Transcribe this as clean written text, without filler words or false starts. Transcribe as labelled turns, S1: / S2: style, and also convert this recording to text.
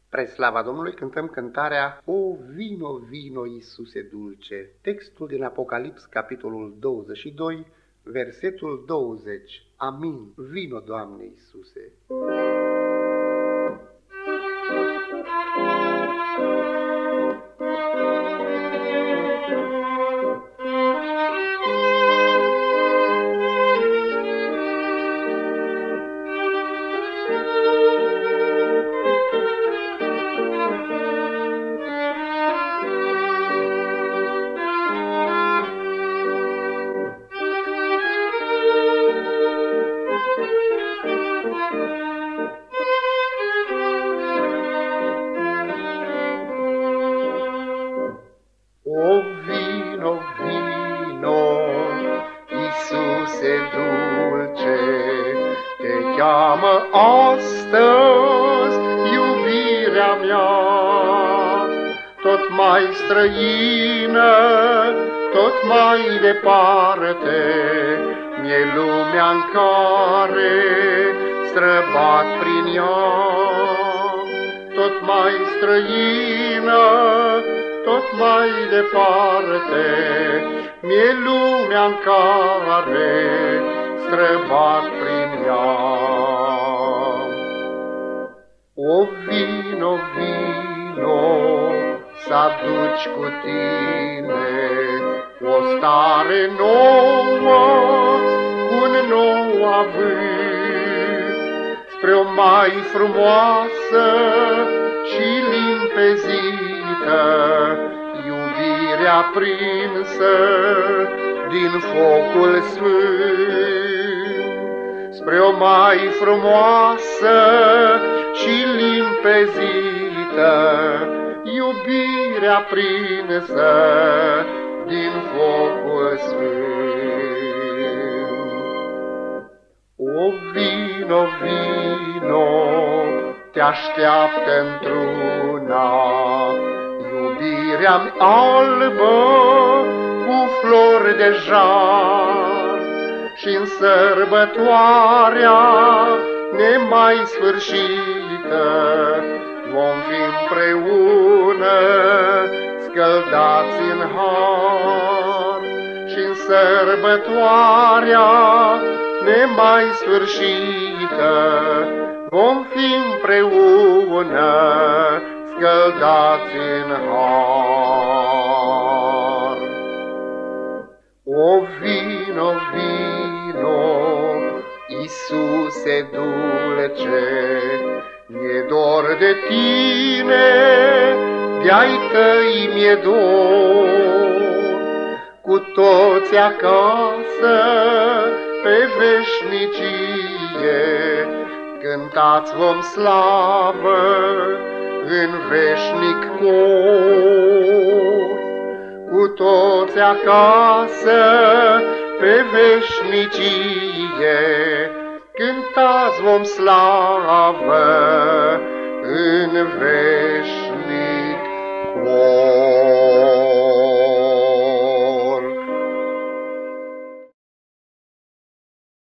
S1: Spre slava Domnului cântăm cântarea O vino, vino, Iisuse dulce, textul din Apocalips, capitolul 22, versetul 20. Amin. Vino, Doamne Iisuse!
S2: O vino, vino, Iisuse dulce, te cheamă astăzi iubirea mea, tot mai străină, tot mai departe, mi-e lumea-n care străbat prin ea, tot mai străină, tot mai departe, mi-e lumea-n care străbat prin ea. O vino, vino, s-aduci cu tine o stare nouă, un nou avânt, spre o mai frumoasă și limpezită, iubirea prinsă din focul sfânt, spre o mai frumoasă și limpezită, iubirea prinsă din focul sfânt. O vino, vino, te așteaptă într-una iubirea-mi albă cu flori de jar, și-n sărbătoarea nemai sfârșită vom fi împreună scăldați în har. Și-n sărbătoarea nemai sfârșită vom fi împreună scăldați în har. O vino, vino, Iisuse dulce, mi-e dor de tine, de-ai tăi mi-e dor. Cu toți acasă pe veșnicie cântați vom slavă în veșnic cor. Cu toți acasă pe veșnicie cântați vom slavă în veșnic